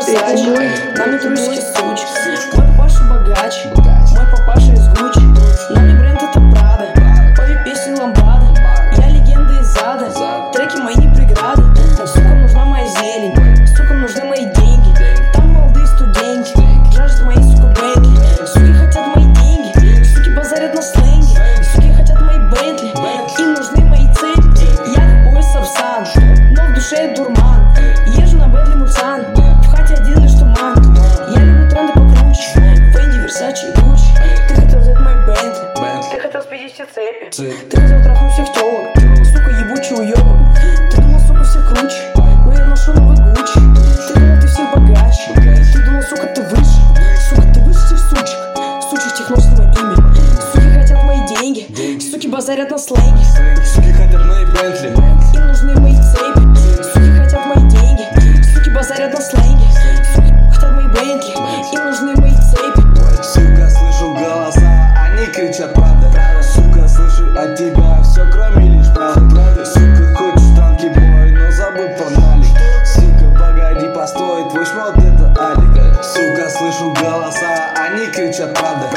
Versace, на мне трусики суч. Мой папаша богач, мой папаша из Гуччи. На мне бренд это Прада, пою песни ламбада. Я легенда из ада, треки мои не преграды. Сукам нужна моя зелень, сукам нужны мои деньги. Там молодые студенты, жаждут мои, сука, бэнки. Суки хотят мои деньги, суки базарят на сленге. Суки хотят мои Бентли, им нужны мои цепи. Я как пояс Сапсан, но в душе дурман. Езжу на Бентли Мусан, в хате один лишь туман. Я люблю тренды покруче, Фенди, Версачи и Гуччи. Ты хотел взять мои Бентли, ты хотел спиздить все цепи. Ты хотел трахнуть всех телок, сука, ебучий уёбок. Ты думал, сука, все круче, но я ношу новый Гуччи. Ты думал, ты всех богаче, ты думал, сука, ты выше. Сука, ты выше всех сучек, сучек тех носит мое имя. Суки хотят мои деньги, суки базарят на сленге. Суки хотят мои Бентли, им нужны мои цепи. Суки хотят мои деньги, суки базарят на сленге. Суки хотят мои Бентли, им нужны мои цепи. сука, слышу голоса, они кричат правда. Сука, слышу от тебя все, кроме лишь правды. Сука, хочешь танки бой, но забыл погнали. Сука, погоди, постой, твой шмот это Алик. Сука, слышу голоса, они кричат правда.